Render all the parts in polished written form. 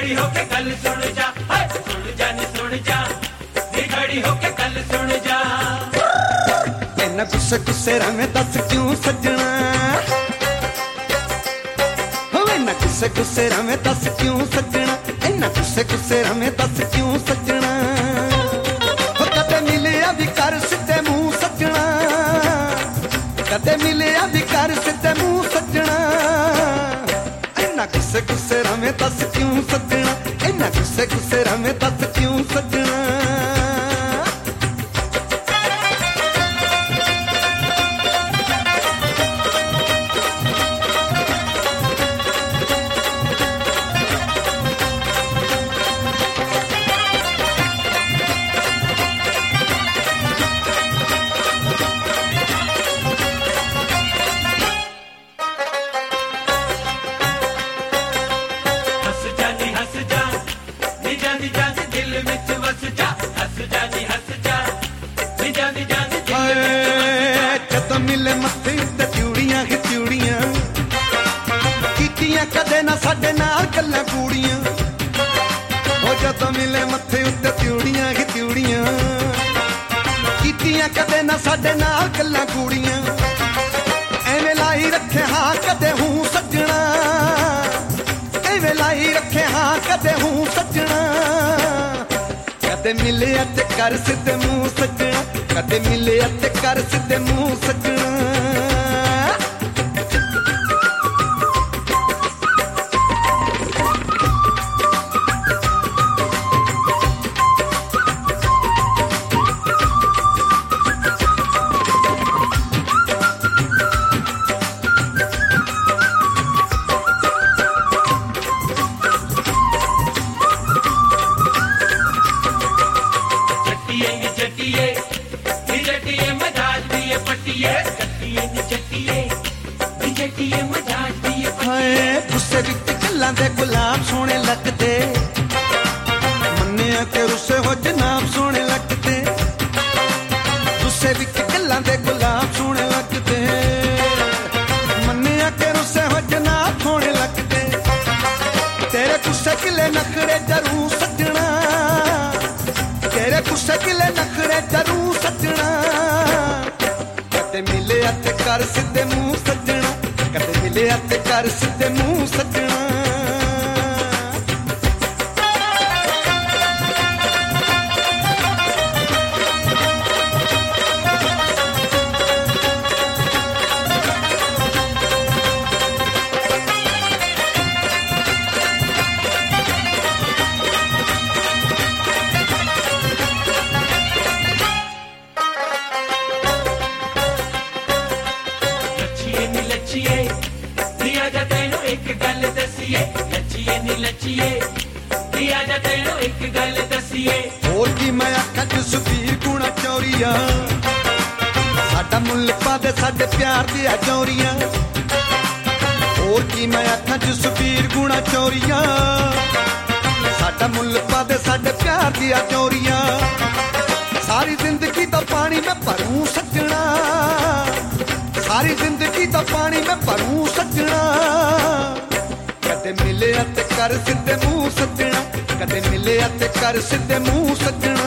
खड़ी होके गल सुन जा, सुन जा नी सुन जा, नी खड़ी होके गल सुन जा। इन्ना गुस्से गुस्से रवे दस क्यों सजना, इन्ना गुस्से गुस्से रवे दस क्यों सजना, इन्ना गुस्से गुस्से रवे दस क्यों सजना। कदे मिलिया भी कर सिद्धे मुंह सजना, कदे मिलिया भी कर सिद्धे मुंह सजना। इन्ना गुस्से गुस्से रवे दस क्यों सजना, इन्ना गुस्से गुस्से रवे दस क्यों सजना। जदों मिले मत्थे उत्ते चूड़ियां ही चूड़ियां, कीतियां कदे ना साडे नाल गल्लां कूड़ियां। ओ जदों मिले मत्थे उत्ते चूड़ियां ही चूड़ियां, कीतियां कदे ना साडे नाल गल्लां कूड़ियां। एवें लाई रखे हां कदे हूं सजना, एवें लाई रखे हां कदे हूं सजना। कदे मिले ते कर सिद्धे मुंह सजना, कदे मिले ते कर सिद्धे मुंह सजना। गुस्से विच गल्लां दे गुलाब सोहणे लगदे, मन्निया के रुस्से हो जनाब सोहणे लगदे। गुस्से विच गल्लां दे गुलाब सोहणे लगदे, मन्निया के रुस्से हो जनाब सोहणे लगदे। तेरे गुस्से किले नखरे जरूर सजना, तेरे गुस्से किले नखरे जरूर सजना। कदे मिले ते कर सिद्धे मुंह सजना, कदे मिले ते कर सिद्धे मुंह सजना। होर की मैं आखां जसबीर गुणा चौरिया, साडा मुल्ल पा दे साडे प्यार दिया चौरिया। होर की मैं आखां जसबीर गुणा चौरिया, साडा मुल्ल पा दे साडे प्यार दिया चौरिया। सारी जिंदगी तो पानी में भरूं सजना, सारी जिंदगी तो पानी में भरूं सजना। कदे मिले ते कर सिद्धे मुंह सजना, कदे मिले ते कर सिद्धे मुंह सजना।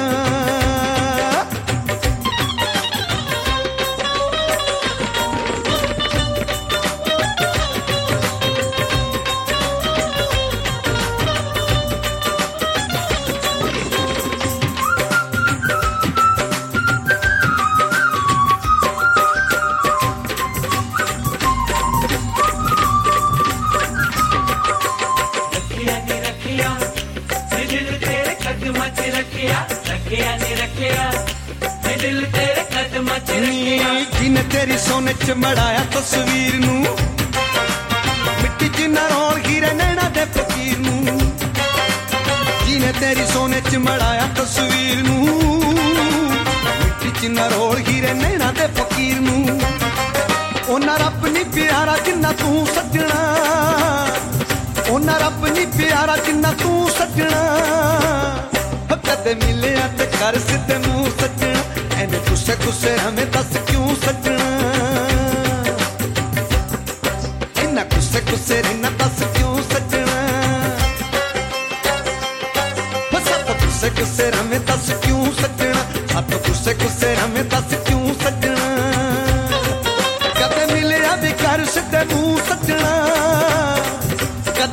जिने तेरी सोने च मड़ाया तस्वीर नू, मिट्टी जिन्ना रोल हीरे नैना दे फकीर नू। जिने तेरी सोने च मड़ाया तस्वीर नू, मिट्टी जिन्ना रोल हीरे नैना दे फकीर नू। ओना रब नी प्यारा जिन्ना तू सजना, ओना रब नी प्यारा जिन्ना तू सजना। कदे मिले ते कर सिद्धे मुंह सजना, एने गुस्से गुस्से हमें दस क्यों सजना। इन्ना गुस्से गुस्से रहना दस क्यों सजना।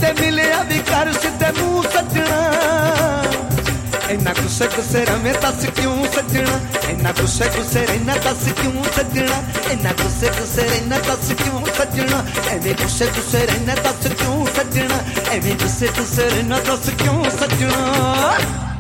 ਕਿਤੇ ਮਿਲਿਆ ਵੀ ਕਰ ਸਿੱਧੇ ਮੂੰਹ ਸੱਜਣਾ ਇੰਨਾ ਗੁੱਸੇ ਗੁੱਸੇ ਰਵੇਂ ਦੱਸ ਕਿਉਂ ਸੱਜਣਾ ਇੰਨਾ ਗੁੱਸੇ ਗੁੱਸੇ ਰਹਿਣਾ ਦੱਸ ਕਿਉਂ ਸੱਜਣਾ ਇੰਨਾ ਗੁੱਸੇ ਗੁੱਸੇ ਰਹਿਣਾ ਦੱਸ ਕਿਉਂ ਸੱਜਣਾ ਐਵੇਂ ਗੁੱਸੇ ਗੁੱਸੇ ਰਹਿਣਾ ਦੱਸ ਕਿਉਂ ਸੱਜਣਾ ਐਵੇਂ ਗੁੱਸੇ ਗੁੱਸੇ ਰਹਿਣਾ ਦੱਸ ਕਿਉਂ ਸੱਜਣਾ